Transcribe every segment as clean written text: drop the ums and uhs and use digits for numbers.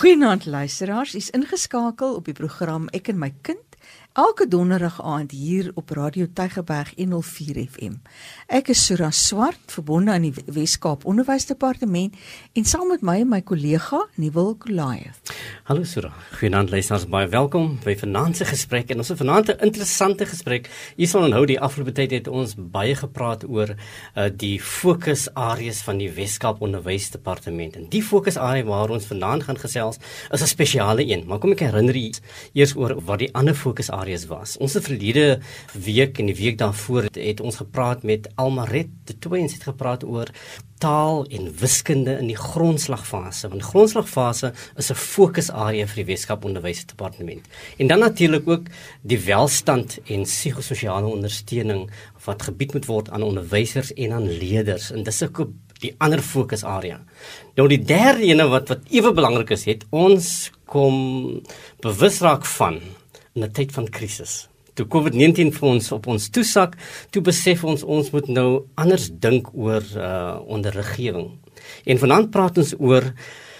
Goeienaand luisteraars, is ingeskakel op die program Ek en my kind, elke donderdag aand hier op Radio Tygerberg 104 FM. Ek is Sura Swart, verbonde aan die Wes-Kaap Onderwysdepartement en saam met my kollega Nuwel Kolaev. Hallo Sura, goeienaand luisteraars, baie welkom by vanaand se gesprek en ons het vanaand 'n interessante gesprek. Jy sal onthou die afgelope tyd het ons baie gepraat oor die fokusareas van die Wes-Kaap Onderwysdepartement. En die fokusarea waar ons vanaand gaan gesels is 'n spesiale een. Maar kom ek herinner u eers oor wat die ander fokusareas was. Ons het verlede week en die week daarvoor het ons gepraat met Almaret de Tooi en het gepraat oor taal en wiskunde in die grondslagfase. Want grondslagfase is 'n fokusarea vir die Wes-Kaap Onderwysdepartement. En dan natuurlik ook die welstand en psigososiale ondersteuning wat gebied moet word aan onderwysers en aan leerders. En dis ook die ander fokusarea. Nou die derde ene wat ewe belangrik is, het ons kom bewus raak van in 'n tyd van krisis. Toe COVID-19 vir ons op ons toesak, toe besef ons moet nou anders dink oor onderriggewing. En vanaand praat ons oor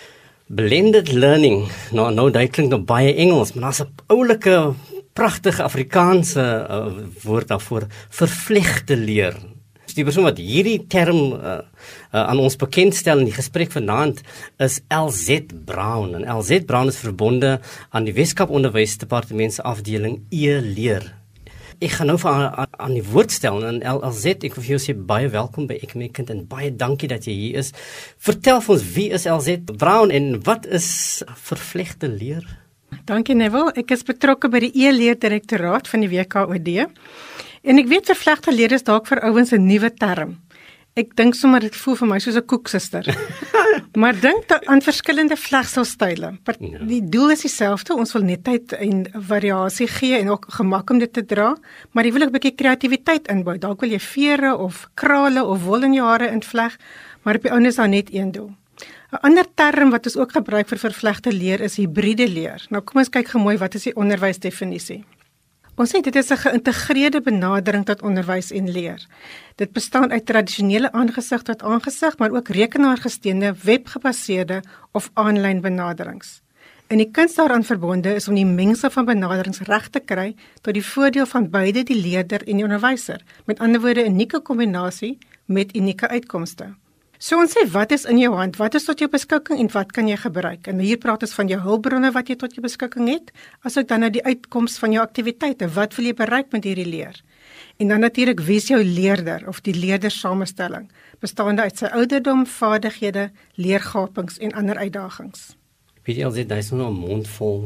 blended learning. Nou dit klink nou baie Engels, maar daar's 'n oulike, pragtige Afrikaanse woord daarvoor, vervlegte leer. Die persoon wat hierdie term aan ons bekendstel in die gesprek vanaand is LZ Brown. En LZ Brown is verbonde aan die Wes-Kaap Onderwysdepartement se afdeling E-leer. Ek gaan nou vir aan die woord stel en LZ, ek wil vir jou sê baie welkom by Ek en my kind en baie dankie dat jy hier is. Vertel vir ons, wie is LZ Brown en wat is vervlegte leer? Dankie Neville, ek is betrokke by die E-leer direktoraat van die WKOD. En ek weet vervlegte leer is dalk vir ouens 'n nuwe term. Ek dink sommer dit voel vir my soos 'n koeksuster. Maar dink aan verskillende vlegselstyle. Die doel is dieselfde, ons wil netheid en variasie gee en ook gemak om dit te dra, maar jy wil ook 'n bietjie kreatiwiteit inbou. Dalk wil jy vere of krale of wol in jou hare invleg, maar op die ouene is daar net een doel. 'n Ander term wat ons ook gebruik vir vervlegte leer is hibriede leer. Nou kom ons kyk gemooi, wat is die onderwysdefinisie? Ons sê dit is 'n geïntegreerde benadering tot onderwys en leer. Dit bestaan uit tradisionele aangesig tot aangesig, maar ook rekenaargesteunde, webgebaseerde of aanlyn benaderings. En die kuns daaraan verbonde is om die mengsel van benaderings reg te kry tot die voordeel van beide die leerder en die onderwyser. Met ander woorde 'n unieke kombinasie met unieke uitkomste. So ons sê, wat is in jou hand, wat is tot jou beskikking en wat kan jy gebruik? En hier praat ons van jou hulpbronne wat jy tot jou beskikking het, asook dan nou die uitkoms van jou aktiwiteite, wat wil jy bereik met hierdie leer? En dan natuurlik, wie is jou leerder of die leerdersamestelling, bestaande uit sy ouderdom, vaardighede, leergapings en ander uitdagings. Weet jy, daar is nou 'n mond vol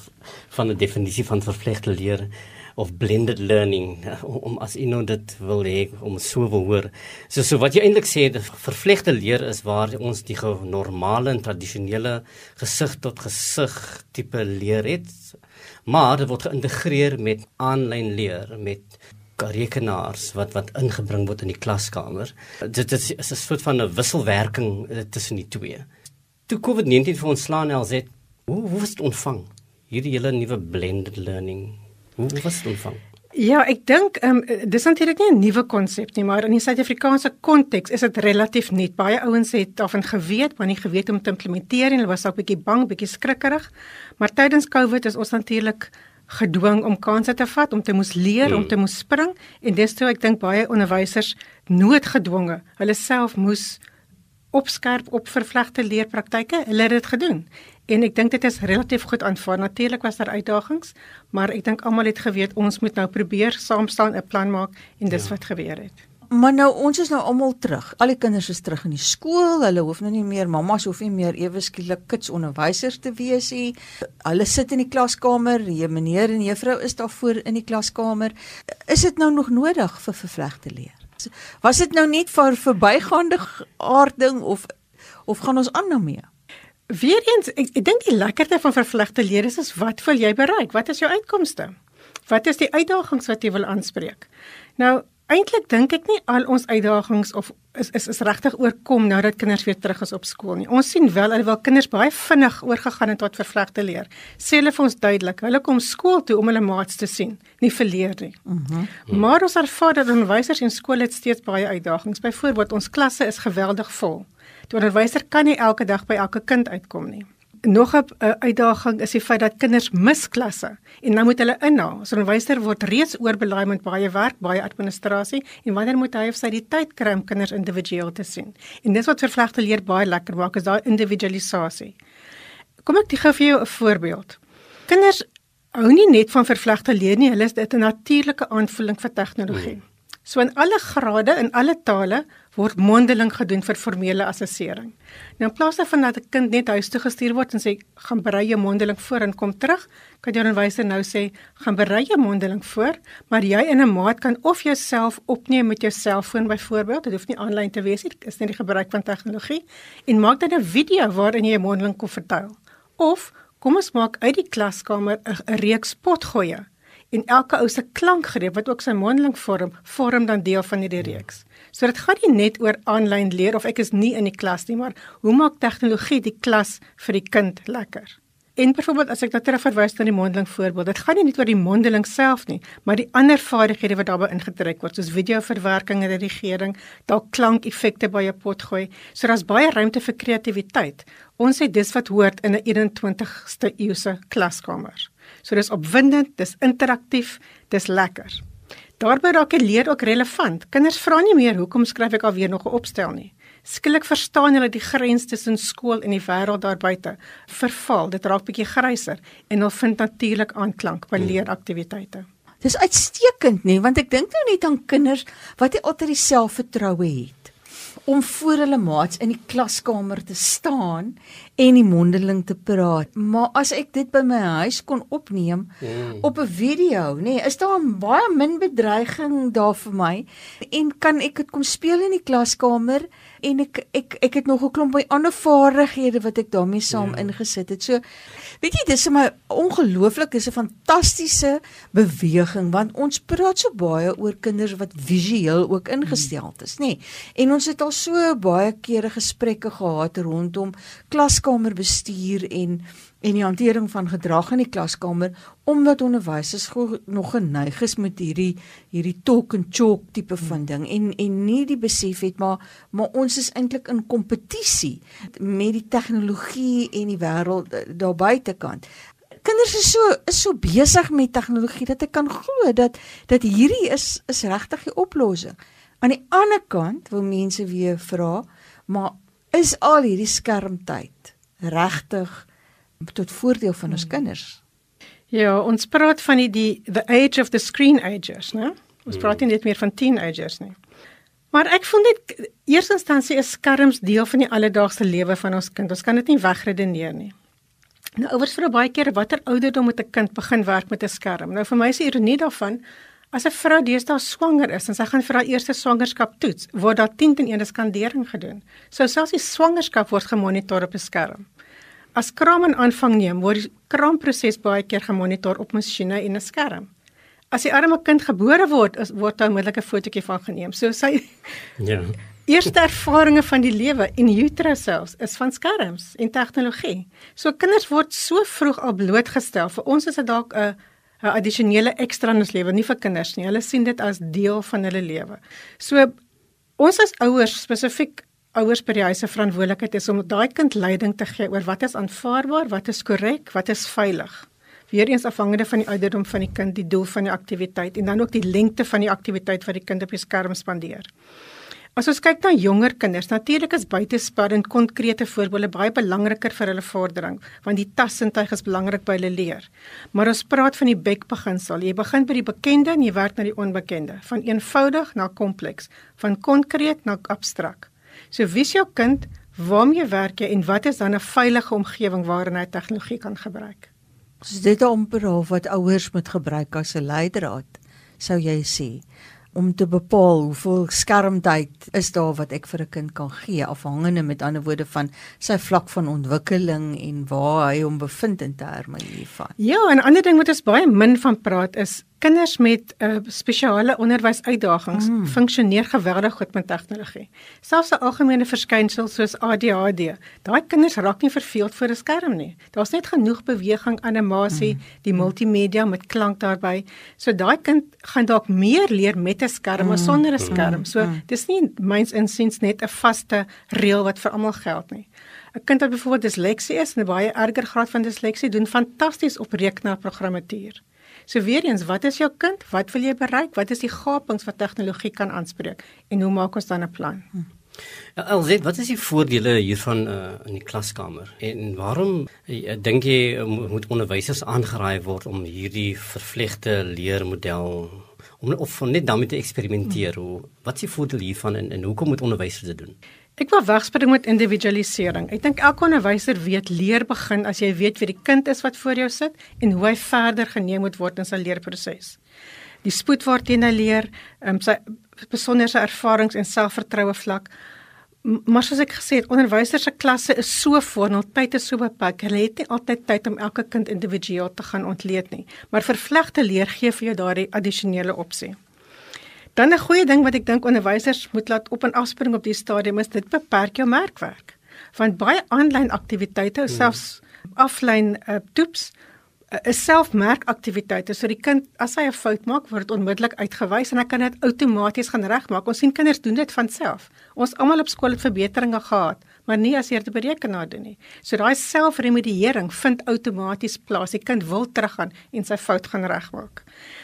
van 'n definisie van vervlegte leer of blended learning, om as jy nou dit wil hê, om so wil hoor. So wat jy eintlik sê, die vervlegte leer is waar ons die normale en tradisionele gesig tot gesig tipe leer het, maar dit word geïntegreer met aanlyn leer, met rekenaars wat ingebring word in die klaskamer. Dit is 'n soort van 'n wisselwerking tussen die twee. Toe COVID-19 vir ons slaan LZ, hoe was dit ontvang? Hierdie hele nuwe blended learning. Hoe was dit ontvang? Ja, ek dink, dis natuurlik nie 'n nuwe konsep nie, maar in die Suid-Afrikaanse konteks is dit relatief nuut. Baie ouens het daarvan geweet, maar nie geweet om te implementeer en hulle was ook bietjie bang, bietjie skrikkerig. Maar tydens COVID is ons natuurlik gedwing om kansse te vat, om te moes leer, om te moes spring, en dis toe ek dink baie onderwysers noodgedwonge, hulle self moes opskerp op vervlegte leerpraktyke, hulle het dit gedoen. En ek dink dit is relatief goed aanvaar. Natuurlik was daar uitdagings, maar ek dink almal het geweet ons moet nou probeer saam staan, 'n plan maak en dis wat gebeur het. Maar nou, ons is nou almal terug. Al die kinders is terug in die skool. Hulle hoef nou nie meer, mamas hoef nie meer ewe skielik kitsonderwysers te wees nie. Hulle sit in die klaskamer, die meneer en juffrou is daarvoor in die klaskamer. Is dit nou nog nodig vir vervlegte leer? Was dit nou net vir verbygaande aarding of gaan ons aan daarmee? Weereens, ek dink die lekkerte van vervlegte leer is wat wil jy bereik? Wat is jou uitkomste? Wat is die uitdagings wat jy wil aanspreek? Nou, eintlik dink ek nie al ons uitdagings is regtig oorkom nou dat kinders weer terug is op skool nie. Ons sien wel, alhoewel kinders baie vinnig oorgegaan het tot vervlegte leer, sê hulle vir ons duidelik, hulle kom skool toe om hulle maats te sien, nie vir leer nie. Maar ons ervaar dat onderwysers en skole het steeds baie uitdagings. Byvoorbeeld, ons klasse is geweldig vol. Die onderwyser kan nie elke dag by elke kind uitkom nie. Nog 'n uitdaging is die feit dat kinders mis klasse en nou moet hulle inhaal. So 'n onderwyser word reeds oorbelaai met baie werk, baie administrasie en wanneer moet hy of sy die tyd kry om kinders individueel te sien? En dis wat vervlegte leer baie lekker maak, is daai individualisasie. Kom ek gee vir jou 'n voorbeeld. Kinders hou nie net van vervlegte leer nie, hulle is dit 'n natuurlike aanvoeling vir tegnologie. So in alle grade, in alle tale, word mondeling gedoen vir formele assessering. Nou in plaas daarvan dat 'n kind net huis toe gestuur word en sê, gaan berei jou mondeling voor en kom terug, kan jou onderwyser nou sê, gaan berei jou mondeling voor, maar jy en 'n maat kan of jouself opneem met jou selfoon byvoorbeeld, dit hoef nie aanlyn te wees nie, dit is net die gebruik van tegnologie, en maak dan 'n video waarin jy jou mondeling kom vertel. Of, kom ons maak uit die klaskamer 'n reeks potgoeie, en elke ou se klankgreep wat ook sy mondeling vorm dan deel van hierdie reeks. So dit gaan nie net oor aanlyn leer of ek is nie in die klas nie, maar hoe maak tegnologie die klas vir die kind lekker? En byvoorbeeld as ek nou terug verwys na die mondeling voorbeeld, dit gaan nie net oor die mondeling self nie, maar die ander vaardighede wat daarbey ingetrek word, soos videoverwerking en redigering, dalk klankeffekte by 'n potgooi. So daar's baie ruimte vir kreatiwiteit. Ons sê dis wat hoort in 'n 21ste eeuse klaskamer. So dis opwindend, dis interaktief, dis lekker. Daarbey raak die leer ook relevant. Kinders vra nie meer hoekom skryf ek alweer nog 'n opstel nie. Skielik verstaan hulle die grens tussen skool en die wêreld daar buite. Verval, dit raak bietjie gryser en hulle vind natuurlik aanklank by leeraktiwiteite. Dis uitstekend nie, want ek dink nou net aan kinders wat nie altyd die selfvertroue het om voor hulle maats in die klaskamer te staan en die mondeling te praat. Maar as ek dit by my huis kon opneem op 'n video, nee, is daar baie min bedreiging daar vir my en kan ek dit kom speel in die klaskamer en ek het nog 'n klomp ander vaardighede wat ek daarmee saam ingesit het. So, weet jy, dis maar ongelooflik, dis 'n fantastiese beweging want ons praat so baie oor kinders wat visueel ook ingesteld is, nê? En ons het al so baie kere gesprekke gehad rondom klaskamerbestuur en die hantering van gedrag in die klaskamer, omdat onderwysers nog geneig is met hierdie talk and chalk tipe van ding en nie die besef het, maar ons is eintlik in kompetisie met die tegnologie en die wêreld daar buitekant. Kinders is so besig met tegnologie dat ek kan glo dat hierdie is regtig die oplossing. Aan die ander kant wil mense weer vra, maar is al hierdie skermtyd regtig tot voordeel van ons kinders? Ja, ons praat van the age of the screen agers, né? Ons praat nie net meer van teenagers nie. Maar ek voel net, eers instansie is skerms deel van die alledaagse lewe van ons kind. Ons kan dit nie wegredeneer nie. Nou, ouers vra baie keer, watter ouderdom moet 'n kind begin werk met 'n skerm? Nou, vir my is die ironie daarvan, as 'n vrou deesdae swanger is en sy gaan vir haar eerste swangerskap toets, word daar 10-1 skandering gedoen. So selfs die swangerskap word gemonitor op 'n skerm. As kraam in aanvang neem, word die kraamproses baie keer gemonitor op masjiene en 'n skerm. As die arme kind gebore word daar onmiddellik 'n fotootjie van geneem. So sy eerste ervarings van die lewe in utero selfs is van skerms en tegnologie. So kinders word so vroeg al blootgestel. Vir ons is dit dalk 'n addisionele ekstra in ons lewe, nie vir kinders nie. Hulle sien dit as deel van hulle lewe. So ons as ouers, spesifiek ouers by die huis se verantwoordelikheid is om daai kind leiding te gee oor wat is aanvaarbaar, wat is korrek, wat is veilig. Weereens afhangende van die ouderdom van die kind, die doel van die aktiwiteit en dan ook die lengte van die aktiwiteit wat die kind op die skerm spandeer. As ons kyk na jonger kinders, natuurlik is buitespel en konkrete voorbeelde baie belangriker vir hulle vordering, want die tassintuig is belangrik by hulle leer. Maar ons praat van die Beck-beginsel. Jy begin by die bekende en jy werk na die onbekende, van eenvoudig na kompleks, van konkreet na abstrak. So wie is jou kind, waarmee werk jy en wat is dan 'n veilige omgewing waarin hy tegnologie kan gebruik? So dit is amper half wat ouers moet gebruik as 'n leidraad, sou jy sê, om te bepaal hoeveel skermtyd is daar wat ek vir 'n kind kan gee, afhangende met ander woorde van sy vlak van ontwikkeling en waar hy hom bevind in terme hiervan. Ja, en 'n ander ding wat ons baie min van praat is, kinders met spesiale onderwysuitdagings funksioneer geweldig goed met tegnologie. Selfs 'n algemene verskynsel soos ADHD. Daai kinders raak nie verveeld voor 'n skerm nie. Daar's net genoeg beweging, animasie, die multimedia met klank daarbey. So daai kind gaan dalk meer leer met 'n skerm as sonder 'n skerm. So dis nie myns insiens net 'n vaste reël wat vir almal geld nie. 'n kind wat byvoorbeeld disleksie is en 'n baie erger graad van disleksie doen fantasties op rekenaarprogrammatuur. So weer eens, wat is jou kind? Wat wil jy bereik? Wat is die gapings wat tegnologie kan aanspreek? En hoe maak ons dan 'n plan? Elzet, wat is die voordele hiervan in die klaskamer? En waarom dink jy moet onderwysers aangeraai word om hierdie vervlegte leermodel of net daarmee te eksperimenteer? Wat is die voordeel hiervan en hoekom moet onderwysers dit doen? Ek wil wegspring met individualisering. Ek dink elke onderwyser weet leer begin as jy weet wie die kind is wat voor jou sit en hoe hy verder geneem moet word in sy leerproses. Die spoed waarteen hy leer, sy besonderse ervarings en selfvertroue vlak. Maar soos ek gesê het, onderwysers se klasse is so vol, hul tyd is so beperk. Hulle het nie altyd tyd om elke kind individueel te gaan ontleed nie. Maar vervlegte leer gee vir jou daardie addisionele opsie. Dan 'n goeie ding wat ek dink onderwysers moet laat op en afspring op die stadium is dit beperk jou merkwerk. Want baie aanlyn aktiwiteite, selfs offline toeps, is selfmerkaktiwiteite. So die kind, as hy 'n fout maak, word dit onmiddellik uitgewys en hy kan dit outomaties gaan regmaak. Ons sien kinders doen dit van self. Ons almal op skool het verbeteringe gehad, maar nie as jy dit op die rekenaar doen nie. So daai selfremediering vind outomaties plaas. Die kind wil teruggaan en sy fout gaan regmaak.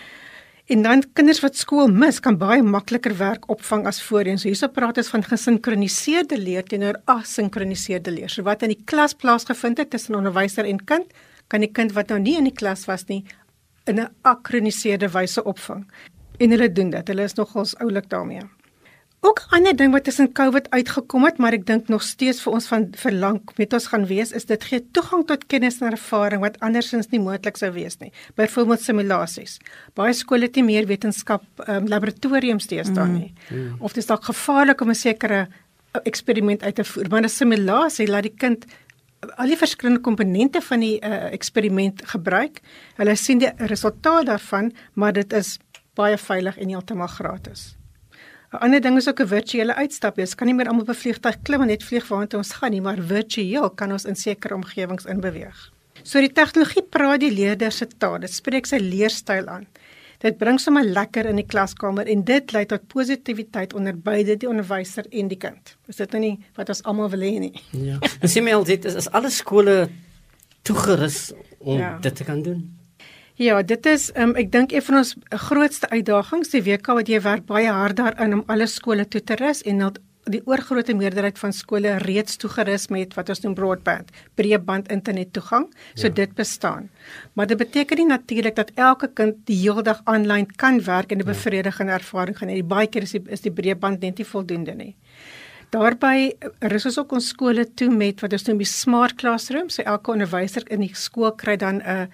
En dan kinders wat skool mis, kan baie makliker werk opvang as voorheen. So hierso praat ons van gesinkroniseerde leer teenoor asinkroniseerde leer. So wat in die klas plaasgevind het tussen onderwyser en kind, kan die kind wat nou nie in die klas was nie, in 'n akroniseerde wyse opvang. En hulle doen dit, hulle is nogals oulik daarmee. Ook 'n ander ding wat tussen COVID uitgekom het, maar ek dink nog steeds vir ons van verlang met ons gaan wees, is dit gee toegang tot kennis en ervaring wat andersins nie moontlik sou wees nie. Byvoorbeeld simulasies. Baie skole het nie meer wetenskap laboratoriums deesdae nie. Of dit is dalk gevaarlik om 'n sekere eksperiment uit te voer, maar 'n simulasie laat die kind al die verskillende komponente van die eksperiment gebruik. Hulle sien die resultaat daarvan, maar dit is baie veilig en heeltemal gratis. 'n Ander ding is ook 'n virtuele uitstap. Jy kan nie meer almal op 'n vliegtuig klim en net vlieg waartoe ons gaan nie, maar virtueel kan ons in sekere omgewings inbeweeg. So die tegnologie praat die leerder se taal. Dit spreek sy leerstyl aan. Dit bring sommer lekker in die klaskamer en dit lei tot positiwiteit onder beide die onderwyser en die kind. Is dit nou nie wat ons almal wil hê nie? Ja. En sê my altyd, is alle skole toegerus om dit te kan doen? Ja, dit is, ek dink een van ons grootste uitdagings, die WK wat jy werk baie hard daarin om alle skole toe te rus en dat die oorgrootste meerderheid van skole reeds toegerus met wat ons noem broadband, breedband internet toegang, so dit bestaan. Maar dit beteken nie natuurlik dat elke kind die hele dag aanlyn kan werk en 'n bevredigende ervaring gaan hê. Baie keer is die breedband net nie voldoende nie. Daarby rus ons ook ons skole toe met wat ons noem die smart classroom, so elke onderwyser in die skool kry dan 'n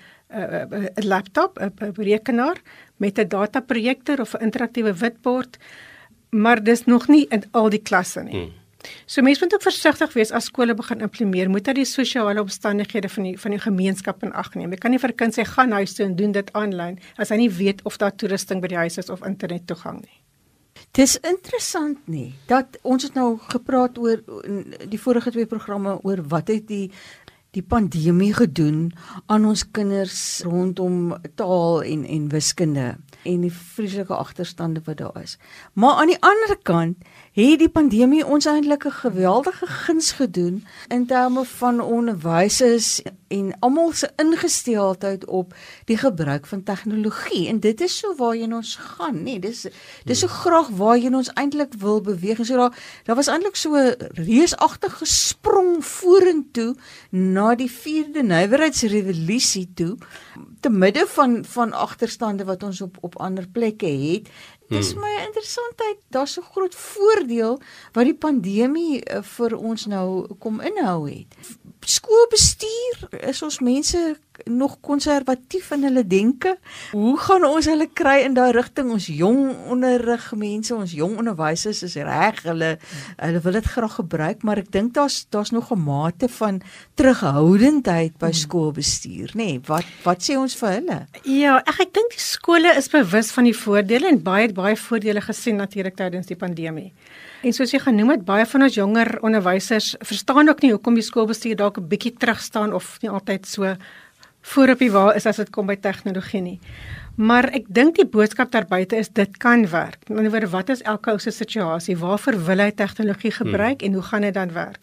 laptop, 'n rekenaar met 'n dataprojektor of 'n interaktiewe witbord, maar dis nog nie in al die klasse nie. So mense moet ook versigtig wees as skole begin implementeer, moet hy die sosiale omstandighede van die gemeenskap in ag neem. Jy kan nie vir 'n kind sê gaan huis toe en doen dit aanlyn as hy nie weet of daar toerusting by die huis is of internet toegang nie. Dis interessant nie, dat ons het nou gepraat oor die vorige 2 programme oor wat het die pandemie gedoen aan ons kinders rondom taal en wiskunde en die vreeslike agterstande wat daar is. Maar aan die ander kant het die pandemie ons eintlik 'n geweldige guns gedoen in terme van onderwysers en almal se ingesteldheid op die gebruik van tegnologie. En dit is so waarheen ons gaan, nee, dis so graag waarheen ons eintlik wil beweeg. En so daar was eintlik so 'n reusagtige sprong vorentoe na die 4de nywerheidsrevolusie toe, te midde van agterstande wat ons op ander plekke het. Dis my interessantheid, daar's so groot voordeel wat die pandemie vir ons nou kom inhou het. Skoolbestuur, is ons mense nog konservatief in hulle denke? Hoe gaan ons hulle kry in daai rigting? Ons jong onderrigmense, ons jong onderwysers is reg, hulle wil dit graag gebruik, maar ek dink daar's nog 'n mate van terughoudendheid by skoolbestuur, nê? Wat sê ons vir hulle? Ja, ek dink die skole is bewus van die voordele en baie voordele gesien natuurlik tydens die pandemie. En soos jy genoem het, baie van ons jonger onderwysers verstaan ook nie hoekom die skoolbestuur dalk 'n bietjie terugstaan of nie altyd so voor op die wa is as dit kom by tegnologie nie. Maar ek dink die boodskap daar buite is dit kan werk. In 'n ander woorde, wat is elke ou se situasie? Waarvoor wil hy tegnologie gebruik en hoe gaan dit dan werk?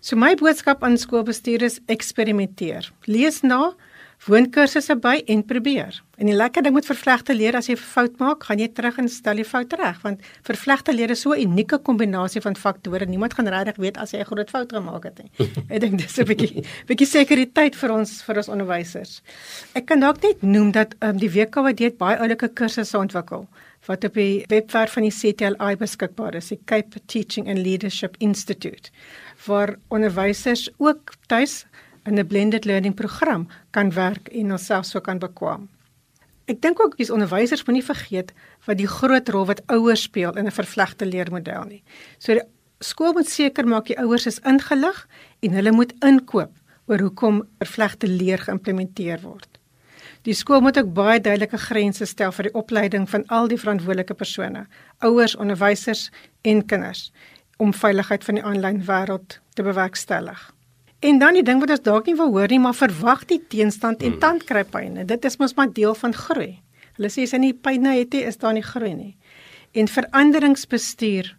So my boodskap aan skoolbestuur is eksperimenteer. Lees na, woon kursusse by en probeer. En die lekker ding met vervlegte leer, as jy 'n fout maak, gaan jy terug en stel die fout reg, want vervlegte leer is so 'n unieke kombinasie van faktore. Niemand gaan regtig weet as jy 'n groot fout gemaak het nie. Ek dink dis 'n bietjie sekuriteit vir ons onderwysers. Ek kan dalk net noem dat die WKWD het baie oulike kursusse ontwikkel wat op die webwerf van die CTLI beskikbaar is, die Cape Teaching and Leadership Institute, waar onderwysers ook tuis in 'n blended learning program kan werk en onsself so kan bekwam. Ek dink ook die onderwysers moet nie vergeet wat die groot rol wat ouers speel in 'n vervlegte leermodel nie. So die skool moet seker maak die ouers is ingelig en hulle moet inkoop oor hoekom vervlegte leer geïmplementeer word. Die skool moet ook baie duidelike grense stel vir die opleiding van al die verantwoordelike persone, ouers, onderwysers en kinders, om veiligheid van die aanlyn wêreld te bewerkstellig. En dan die ding wat ons dalk nie wil hoor nie, maar verwag die teenstand en tandkrypyne. Dit is mos maar deel van groei. Hulle sê as jy nie pyne het nie, is daar nie groei nie. En veranderingsbestuur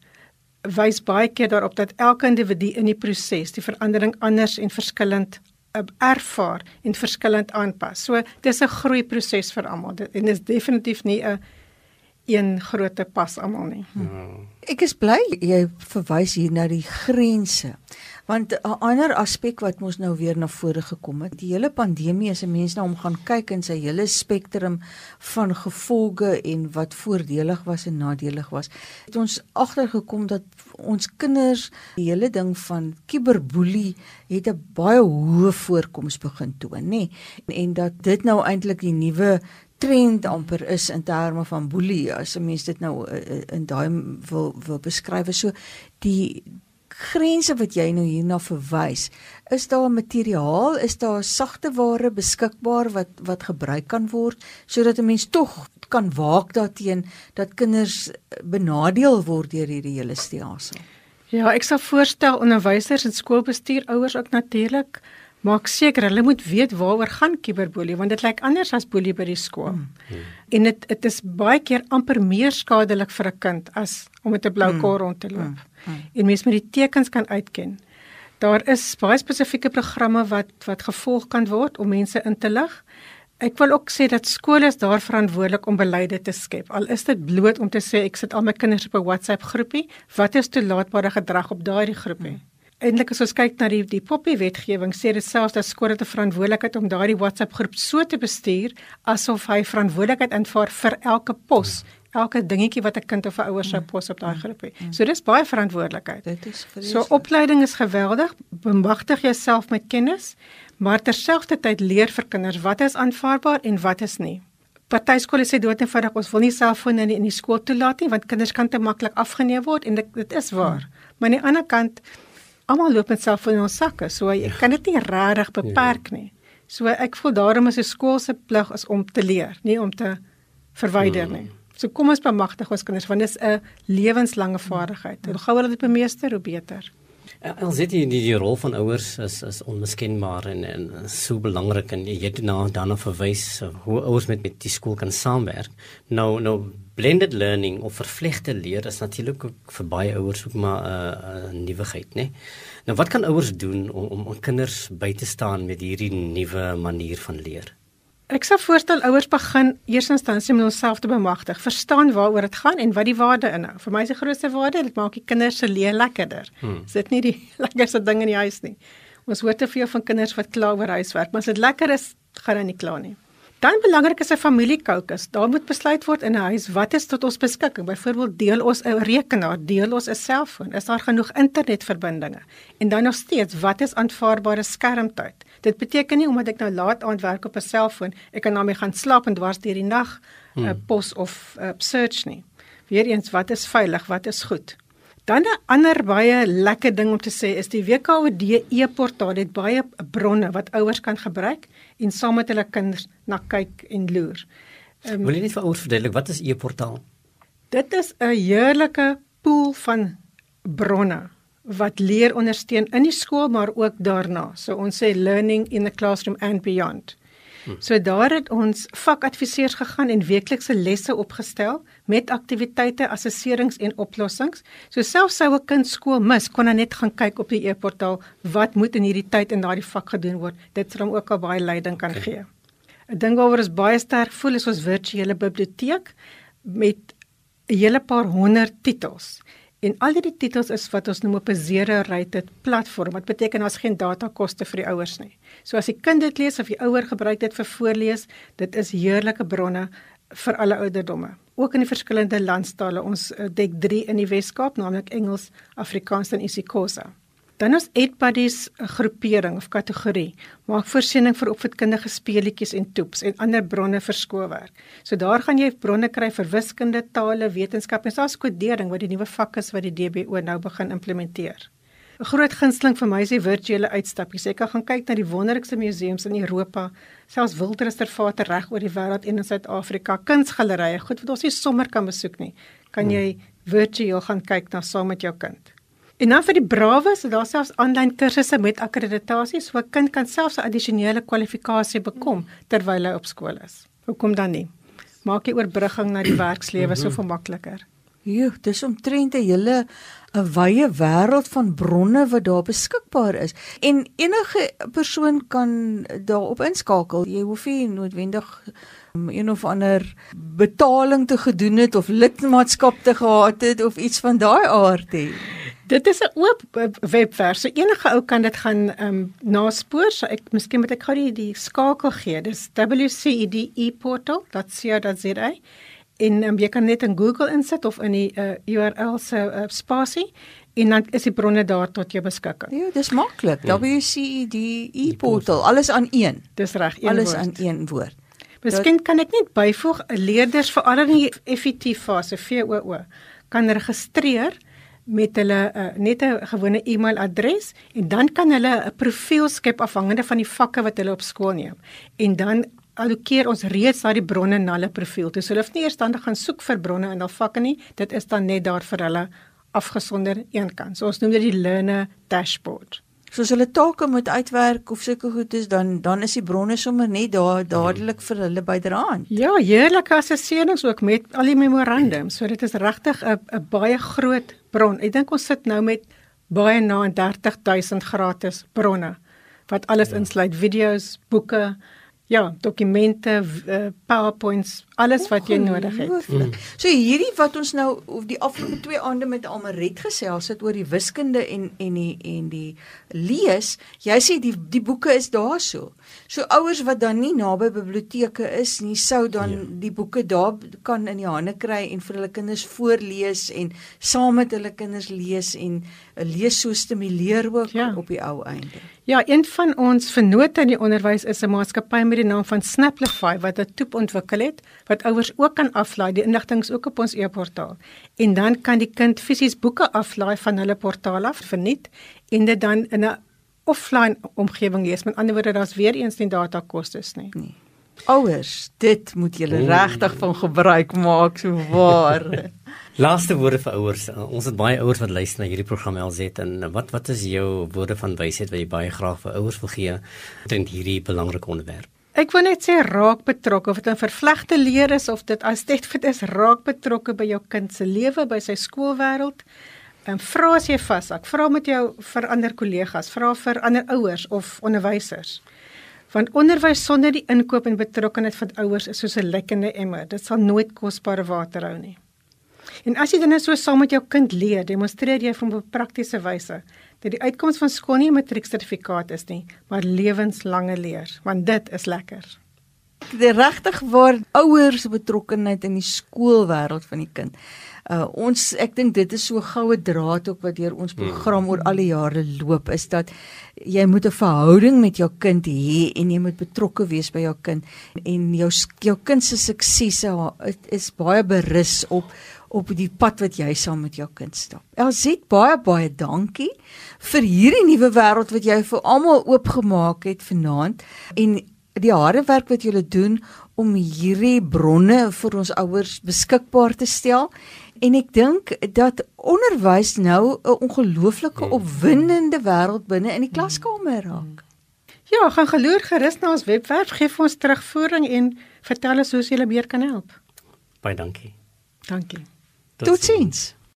wys baie keer daarop dat elke individu in die proses die verandering anders en verskillend ervaar en verskillend aanpas. So dis 'n groeiproses vir almal. En dis definitief nie 'n een groot pas almal nie. Ek is bly jy verwys hier na die grense. Want 'n ander aspek wat ons nou weer na vore gekom het, die hele pandemie as 'n mens nou om gaan kyk in sy hele spektrum van gevolge en wat voordelig was en nadelig was, het ons agtergekom dat ons kinders die hele ding van cyberboelie het 'n baie hoë voorkoms begin toon, nê? En dat dit nou eintlik die nuwe trend amper is in terme van boelie, as 'n mens dit nou in daai wil beskryf. So die grense wat jy nou hierna verwys, is daar materiaal, is daar sagte ware beskikbaar wat gebruik kan word, sodat 'n mens tog kan waak daarteen dat kinders benadeel word deur hierdie hele stelsel? Ja, ek sal voorstel onderwysers en skoolbestuur, ouers ook natuurlik, maak seker hulle moet weet waaroor gaan cyberboelie, want dit lyk anders as boelie by die skool. En dit is baie keer amper meer skadelik vir 'n kind as om met 'n blou kol rond te loop. En mens moet die tekens kan uitken. Daar is baie spesifieke programme wat gevolg kan word om mense in te lig. Ek wil ook sê dat skole is daar verantwoordelik om beleide te skep. Al is dit bloot om te sê ek sit al my kinders op 'n WhatsApp groepie, wat is toelaatbare gedrag op daardie groepie? Eintlik as ons kyk na die Poppy-wetgewing, sê dit selfs dat skole 'n verantwoordelikheid om daardie WhatsApp-groep so te bestuur, asof hy verantwoordelikheid aanvaar vir elke pos, elke dingetjie wat 'n kind of 'n ouer sou pos op daai groepie. So dis baie verantwoordelikheid. Dit is so opleiding is geweldig, bemagtig jouself met kennis, maar terselfdertyd leer vir kinders wat is aanvaarbaar en wat is nie. Party skole sê dood eenvoudig ons wil nie selfone in die skool toelaat nie, want kinders kan te maklik afgeneem word en dit is waar. Maar aan die ander kant almal loop met selfone in ons sakke, so jy kan dit nie regtig beperk nie. So ek voel daarom is 'n skool se plig is om te leer, nie om te verwyder nie. So kom ons bemagtig ons kinders, want dit is 'n lewenslange vaardigheid. Hoe gouer hulle dit bemeester, hoe beter. Al sit die rol van ouers is onmiskenbaar en so belangrik, en jy het daarna verwys hoe ouers met die skool kan saamwerk. Nou blended learning of vervlegte leer is natuurlik ook vir baie ouers ook maar 'n nuwigheid, né? Nou wat kan ouers doen om kinders by te staan met hierdie nuwe manier van leer? Ek sou voorstel ouers begin eers instansie met onsself te bemagtig, verstaan waaroor dit gaan en wat die waarde inhou. Vir my is die grootste waarde, dit maak die kinders se leer lekkerder. Is dit nie die lekkerste ding in die huis nie. Ons hoor te veel van kinders wat kla oor huiswerk, maar as dit lekker is, gaan hulle nie kla nie. Dan belangrik is 'n familiekaukus. Daar moet besluit word in 'n huis wat is tot ons beskikking. Byvoorbeeld deel ons 'n rekenaar, deel ons 'n selfoon, is daar genoeg internetverbindinge? En dan nog steeds, wat is aanvaarbare skermtyd? Dit beteken nie omdat ek nou laat aand werk op 'n selfoon, ek kan daarmee gaan slaap en dwars deur die nag pos of search nie. Weereens, wat is veilig, wat is goed? Dan 'n ander baie lekker ding om te sê is die WKOD e-portaal het baie bronne wat ouers kan gebruik en saam met hulle kinders na kyk en loer. Wil jy net vir ouers verduidelik wat is e-portaal? Dit is 'n heerlike pool van bronne wat leer ondersteun in die skool maar ook daarna. So ons sê learning in the classroom and beyond. So daar het ons vakadviseurs gegaan en weeklikse lesse opgestel met aktiwiteite, assesserings en oplossings. So selfs sou 'n kind skool mis, kon hy net gaan kyk op die e-portaal wat moet in hierdie tyd in daardie vak gedoen word. Dit sal hom ook al baie leiding kan gee. 'n Ding waaroor ons baie sterk voel is ons virtuele biblioteek met 'n hele paar 100 titels. En al die titels is wat ons noem op 'n zero-rated platform, wat beteken daar's geen datakoste vir die ouers nie. So as die kind dit lees of die ouer gebruik dit vir voorlees, dit is heerlike bronne vir alle ouderdomme. Ook in die verskillende landstale, ons dek 3 in die Weskaap, naamlik Engels, Afrikaans en isiXhosa. Dan ons EdBuddies groepering of kategorie, maak voorsiening vir opvoedkundige speletjies en toeps en ander bronne vir skoolwerk. So daar gaan jy bronne kry vir wiskunde, tale, wetenskap en selfs kodering wat die nuwe vak is wat die DBO nou begin implementeer. 'n Groot gunsteling vir my is die virtuele uitstappies. Jy kan gaan kyk na die wonderlikste museums in Europa, selfs wildreservate reg oor die wêreld en in Suid-Afrika, kunsgalerye, goed wat ons nie sommer kan besoek nie. Kan jy virtueel gaan kyk na saam met jou kind. En dan vir die brawes, daar selfs aanlyn kursusse met akkreditasie, so 'n kind kan selfs 'n addisionele kwalifikasie bekom terwyl hy op skool is. Hoekom dan nie? Maak die oorbrugging na die werkslewe soveel makliker. Ja, dis omtrent 'n wye wêreld van bronne wat daar beskikbaar is. En enige persoon kan daarop inskakel. Jy hoef nie noodwendig een of ander betaling te gedoen het of lidmaatskap te gehad het of iets van daai aard hê. Dit is 'n oop webwerf, so enige ou kan dit gaan naspoor. So miskien moet ek gou die skakel gee. Dis wcedportal.co.za en jy kan net in Google insit of in die URL se spasie en dan is die bronne daar tot jou beskikking. Ja, dis maklik. wcedportal, alles aan een. Dis reg, alles aan een woord. Miskien kan ek net byvoeg, leerders veral in die FET fase, VOO, kan registreer met hulle net 'n gewone e-mailadres en dan kan hulle 'n profiel skep afhangende van die vakke wat hulle op skool neem. En dan allokeer ons reeds daardie bronne na hulle profiel. Dus hulle hoef nie eers dan te gaan soek vir bronne in hul vakke nie. Dit is dan net daar vir hulle afgesonder eenkant. So ons noem dit die learner dashboard. So as hulle take moet uitwerk of sulke goed is, dan is die bronne sommer net daar dadelik vir hulle byderhand. Ja, heerlike assesserings ook met al die memorandums. So dit is regtig 'n baie groot bron. Ek dink ons sit nou met baie na 30,000 gratis bronne wat alles insluit, video's, boeke, ja, dokumente, PowerPoints, alles wat jy nodig het. So hierdie wat ons nou die afgelope 2 aande met Almaret gesels het oor die wiskunde en die lees, jy sê die boeke is daar so. So ouers wat dan nie naby biblioteke is nie, sou dan die boeke daar kan in die hande kry en vir hulle kinders voorlees en saam met hulle kinders lees en lees so stimuleer ook op die ou einde. Ja, een van ons vennote in die onderwys is 'n maatskappy met die naam van Snaplify wat 'n toep ontwikkel het wat ouers ook kan aflaai. Die inligting is ook op ons e-portaal. En dan kan die kind fisies boeke aflaai van hulle portaal af verniet en dit dan in 'n offline omgewing lees. Met ander woorde, daar's weer eens nie datakostes nie. Nee. Ouers, dit moet julle regtig van gebruik maak, so waar. Laaste woorde vir ouers. Ons het baie ouers wat luister na hierdie program LZ en wat is jou woorde van wysheid wat jy baie graag vir ouers wil gee rond hierdie belangrike onderwerp? Ek wil net sê raak betrokke, of dit 'n vervlegte leer is of dit as dit is, raak betrokke by jou kind se lewe, by sy skoolwêreld. Vra as jy vashak, vra met jou vir ander kollegas, vra vir ander ouers of onderwysers. Want onderwys sonder die inkoop en betrokkenheid van ouers is soos 'n lekkende emmer. Dit sal nooit kosbare water hou nie. En as jy dan so saam met jou kind leer, demonstreer jy op 'n praktiese wyse dat die uitkoms van skool nie 'n matrieksertifikaat is nie, maar lewenslange leer, want dit is lekker. Die regtig waar ouers betrokkenheid in die skoolwêreld van die kind. Ek dink dit is so 'n goue draad ook wat deur ons program oor al die jare loop, is dat jy moet 'n verhouding met jou kind hê en jy moet betrokke wees by jou kind en jou kind se suksese is baie berus op die pad wat jy saam met jou kind stap. LZ, baie dankie vir hierdie nuwe wêreld wat jy vir almal oopgemaak het vanaand en die harde werk wat julle doen om hierdie bronne vir ons ouers beskikbaar te stel. En ek dink dat onderwys nou 'n ongelooflike opwindende wêreld binne in die klaskamer raak. Ja, gaan geloer gerus na ons webwerf, gee vir ons terugvoering en vertel ons hoe ons julle meer kan help. Baie dankie. Dankie. Totsiens.